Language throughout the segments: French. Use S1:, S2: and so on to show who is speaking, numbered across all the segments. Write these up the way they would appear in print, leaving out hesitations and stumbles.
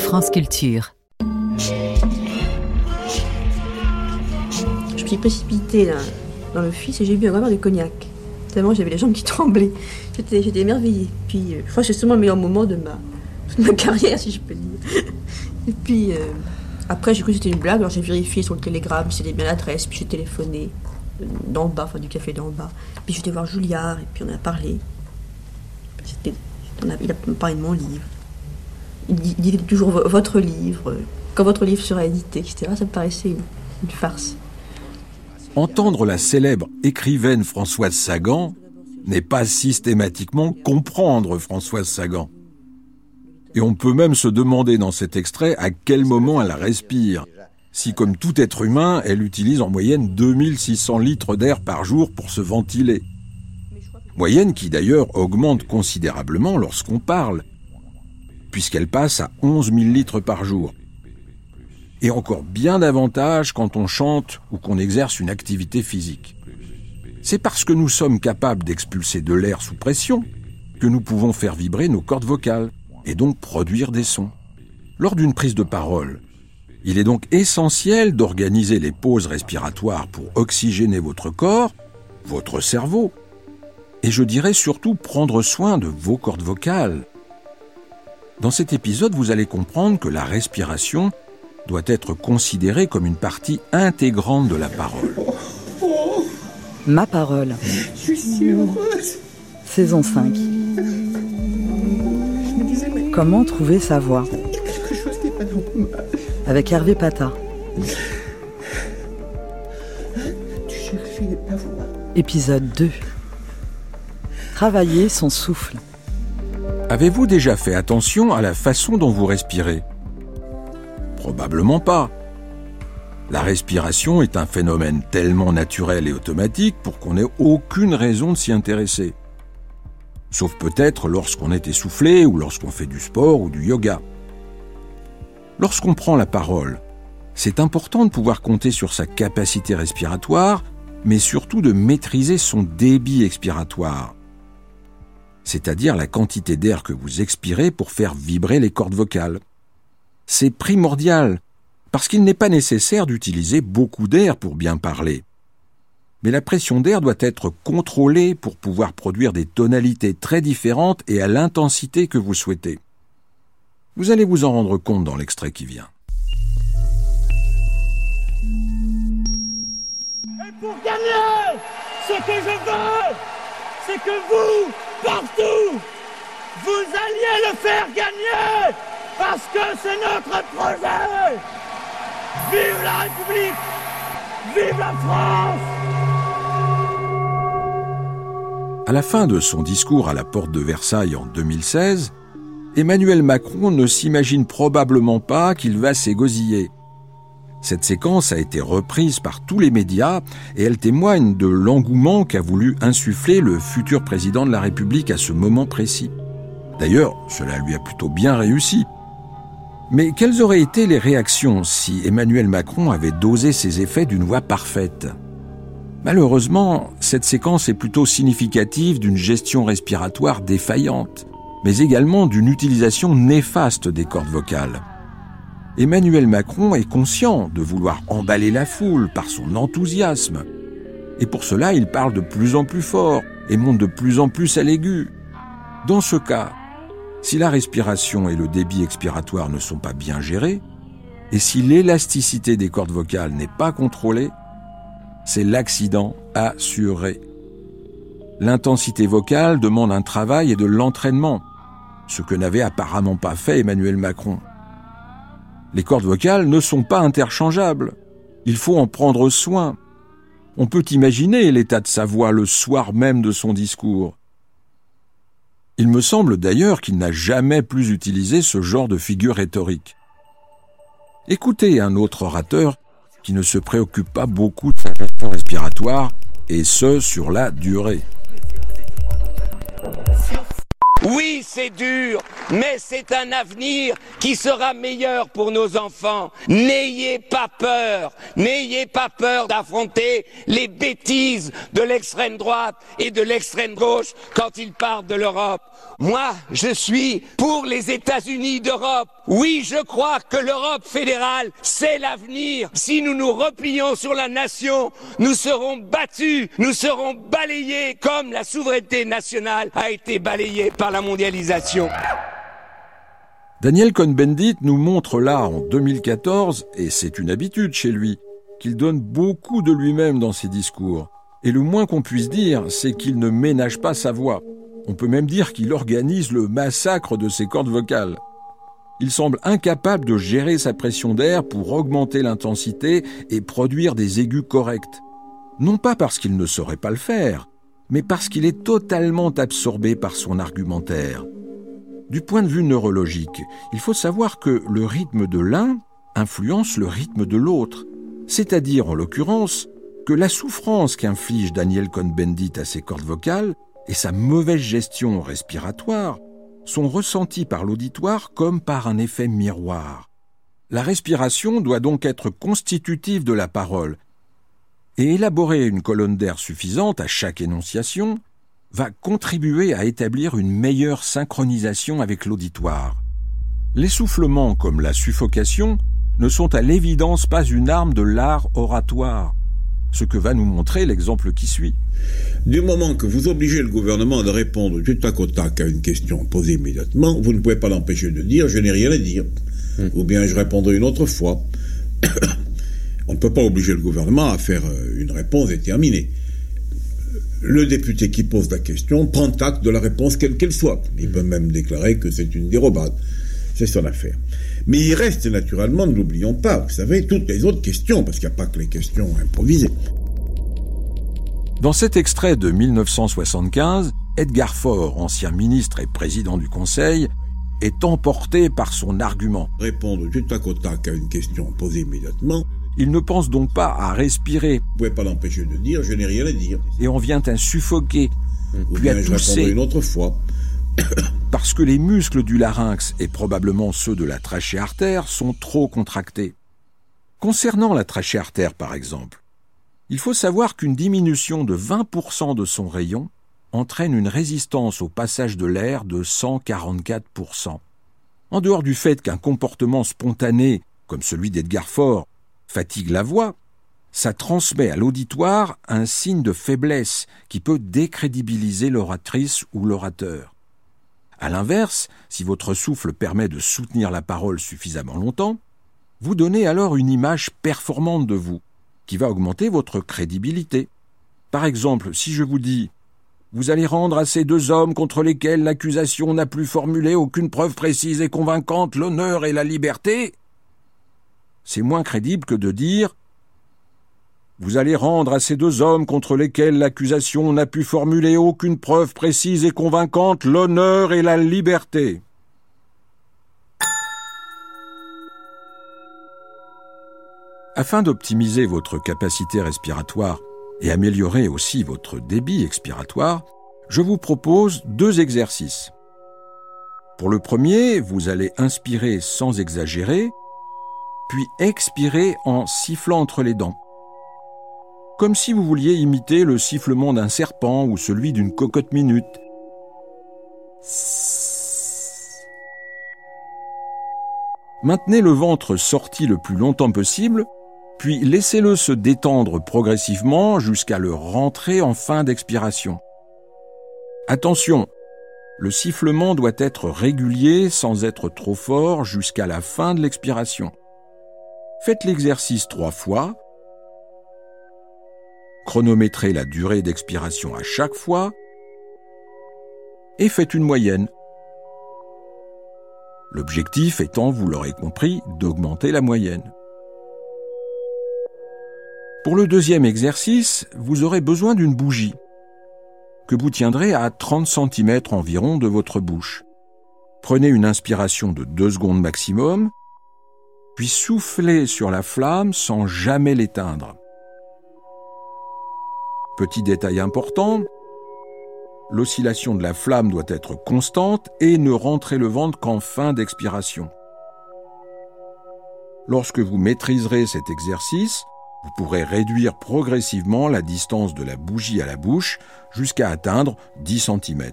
S1: France Culture.
S2: Je me suis précipitée là, dans l'office et j'ai bu un grand verre de cognac. Tellement j'avais les jambes qui tremblaient. J'étais émerveillée. Puis, je crois que c'est sûrement le meilleur moment de ma carrière, si je peux dire. Et puis, après, j'ai cru que c'était une blague. Alors, j'ai vérifié sur le télégramme si c'était bien l'adresse. Puis, j'ai téléphoné d'en bas, enfin, du café d'en bas. Puis, j'étais voir Julliard et puis on a parlé. Il a parlé de mon livre. Il dit toujours votre livre, quand votre livre sera édité, etc. Ça me paraissait une farce.
S3: Entendre la célèbre écrivaine Françoise Sagan n'est pas systématiquement comprendre Françoise Sagan. Et on peut même se demander dans cet extrait à quel moment elle respire, si comme tout être humain, elle utilise en moyenne 2600 litres d'air par jour pour se ventiler. Moyenne qui d'ailleurs augmente considérablement lorsqu'on parle, puisqu'elle passe à 11 000 litres par jour. Et encore bien davantage quand on chante ou qu'on exerce une activité physique. C'est parce que nous sommes capables d'expulser de l'air sous pression que nous pouvons faire vibrer nos cordes vocales et donc produire des sons. Lors d'une prise de parole, il est donc essentiel d'organiser les pauses respiratoires pour oxygéner votre corps, votre cerveau, et je dirais surtout prendre soin de vos cordes vocales. Dans cet épisode, vous allez comprendre que la respiration doit être considérée comme une partie intégrante de la parole.
S4: Ma parole.
S5: Je suis si heureuse.
S4: Saison 5. Comment trouver sa voix?
S5: Quelque chose n'est pas normal.
S4: Avec Hervé Pata.
S5: Tu cherchais ta voix.
S4: Épisode 2. Travailler son souffle.
S3: Avez-vous déjà fait attention à la façon dont vous respirez ? Probablement pas. La respiration est un phénomène tellement naturel et automatique pour qu'on n'ait aucune raison de s'y intéresser. Sauf peut-être lorsqu'on est essoufflé ou lorsqu'on fait du sport ou du yoga. Lorsqu'on prend la parole, c'est important de pouvoir compter sur sa capacité respiratoire, mais surtout de maîtriser son débit expiratoire. C'est-à-dire la quantité d'air que vous expirez pour faire vibrer les cordes vocales. C'est primordial, parce qu'il n'est pas nécessaire d'utiliser beaucoup d'air pour bien parler. Mais la pression d'air doit être contrôlée pour pouvoir produire des tonalités très différentes et à l'intensité que vous souhaitez. Vous allez vous en rendre compte dans l'extrait qui vient.
S6: Et pour gagner, ce que je veux, c'est que vous, partout, vous alliez le faire gagner, parce que c'est notre projet. Vive la République, vive la France.
S3: À la fin de son discours à la porte de Versailles en 2016, Emmanuel Macron ne s'imagine probablement pas qu'il va s'égosiller. Cette séquence a été reprise par tous les médias et elle témoigne de l'engouement qu'a voulu insuffler le futur président de la République à ce moment précis. D'ailleurs, cela lui a plutôt bien réussi. Mais quelles auraient été les réactions si Emmanuel Macron avait dosé ses effets d'une voix parfaite ? Malheureusement, cette séquence est plutôt significative d'une gestion respiratoire défaillante, mais également d'une utilisation néfaste des cordes vocales. Emmanuel Macron est conscient de vouloir emballer la foule par son enthousiasme. Et pour cela, il parle de plus en plus fort et monte de plus en plus à l'aigu. Dans ce cas, si la respiration et le débit expiratoire ne sont pas bien gérés, et si l'élasticité des cordes vocales n'est pas contrôlée, c'est l'accident assuré. L'intensité vocale demande un travail et de l'entraînement, ce que n'avait apparemment pas fait Emmanuel Macron. Les cordes vocales ne sont pas interchangeables. Il faut en prendre soin. On peut imaginer l'état de sa voix le soir même de son discours. Il me semble d'ailleurs qu'il n'a jamais plus utilisé ce genre de figure rhétorique. Écoutez un autre orateur qui ne se préoccupe pas beaucoup de sa gestion respiratoire, et ce, sur la durée.
S1: Oui, c'est dur, mais c'est un avenir qui sera meilleur pour nos enfants. N'ayez pas peur d'affronter les bêtises de l'extrême droite et de l'extrême gauche quand ils parlent de l'Europe. Moi, je suis pour les États-Unis d'Europe. Oui, je crois que l'Europe fédérale, c'est l'avenir. Si nous nous replions sur la nation, nous serons battus, nous serons balayés comme la souveraineté nationale a été balayée par la mondialisation.
S3: Daniel Cohn-Bendit nous montre là, en 2014, et c'est une habitude chez lui, qu'il donne beaucoup de lui-même dans ses discours. Et le moins qu'on puisse dire, c'est qu'il ne ménage pas sa voix. On peut même dire qu'il organise le massacre de ses cordes vocales. Il semble incapable de gérer sa pression d'air pour augmenter l'intensité et produire des aigus corrects. Non pas parce qu'il ne saurait pas le faire, mais parce qu'il est totalement absorbé par son argumentaire. Du point de vue neurologique, il faut savoir que le rythme de l'un influence le rythme de l'autre. C'est-à-dire, en l'occurrence, que la souffrance qu'inflige Daniel Cohn-Bendit à ses cordes vocales et sa mauvaise gestion respiratoire sont ressenties par l'auditoire comme par un effet miroir. La respiration doit donc être constitutive de la parole, et élaborer une colonne d'air suffisante à chaque énonciation va contribuer à établir une meilleure synchronisation avec l'auditoire. L'essoufflement comme la suffocation ne sont à l'évidence pas une arme de l'art oratoire, ce que va nous montrer l'exemple qui suit.
S7: Du moment que vous obligez le gouvernement de répondre du tac au tac à une question posée immédiatement, vous ne pouvez pas l'empêcher de dire « je n'ai rien à dire » ou bien « je répondrai une autre fois ». On ne peut pas obliger le gouvernement à faire une réponse déterminée. Le député qui pose la question prend acte de la réponse quelle qu'elle soit. Il peut même déclarer que c'est une dérobade. C'est son affaire. Mais il reste naturellement, ne l'oublions pas, vous savez, toutes les autres questions, parce qu'il n'y a pas que les questions improvisées.
S3: Dans cet extrait de 1975, Edgar Faure, ancien ministre et président du Conseil, est emporté par son argument.
S7: Répondre du tac au tac à une question posée immédiatement.
S3: Il ne pense donc pas à respirer.
S7: Vous ne pouvez pas l'empêcher de dire « je n'ai rien à dire ».
S3: Et on vient à suffoquer, puis à
S7: je
S3: tousser.
S7: répondrai une autre fois.
S3: Parce que les muscles du larynx et probablement ceux de la trachéartère sont trop contractés. Concernant la trachéartère par exemple, il faut savoir qu'une diminution de 20% de son rayon entraîne une résistance au passage de l'air de 144%. En dehors du fait qu'un comportement spontané, comme celui d'Edgar Faure, fatigue la voix, ça transmet à l'auditoire un signe de faiblesse qui peut décrédibiliser l'oratrice ou l'orateur. À l'inverse, si votre souffle permet de soutenir la parole suffisamment longtemps, vous donnez alors une image performante de vous, qui va augmenter votre crédibilité. Par exemple, si je vous dis « Vous allez rendre à ces deux hommes contre lesquels l'accusation n'a plus formulé aucune preuve précise et convaincante l'honneur et la liberté », c'est moins crédible que de dire « Vous allez rendre à ces deux hommes contre lesquels l'accusation n'a pu formuler aucune preuve précise et convaincante l'honneur et la liberté. » Afin d'optimiser votre capacité respiratoire et améliorer aussi votre débit expiratoire, je vous propose 2 exercices. Pour le premier, vous allez inspirer sans exagérer, puis expirer en sifflant entre les dents. Comme si vous vouliez imiter le sifflement d'un serpent ou celui d'une cocotte minute. Maintenez le ventre sorti le plus longtemps possible, puis laissez-le se détendre progressivement jusqu'à le rentrer en fin d'expiration. Attention, le sifflement doit être régulier sans être trop fort jusqu'à la fin de l'expiration. Faites l'exercice 3 fois. Chronométrez la durée d'expiration à chaque fois et faites une moyenne. L'objectif étant, vous l'aurez compris, d'augmenter la moyenne. Pour le deuxième exercice, vous aurez besoin d'une bougie que vous tiendrez à 30 cm environ de votre bouche. Prenez une inspiration de 2 secondes maximum, puis soufflez sur la flamme sans jamais l'éteindre. Petit détail important, L'oscillation de la flamme doit être constante et ne rentrer le ventre qu'en fin d'expiration. Lorsque vous maîtriserez cet exercice, vous pourrez réduire progressivement la distance de la bougie à la bouche jusqu'à atteindre 10 cm.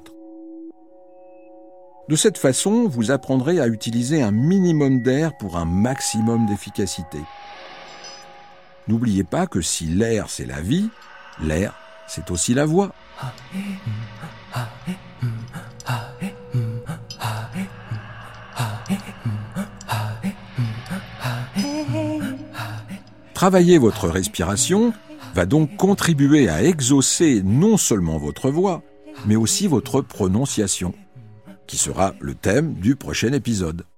S3: De cette façon, vous apprendrez à utiliser un minimum d'air pour un maximum d'efficacité. N'oubliez pas que si l'air c'est la vie, l'air c'est aussi la voix. Travailler votre respiration va donc contribuer à exaucer non seulement votre voix, mais aussi votre prononciation, qui sera le thème du prochain épisode.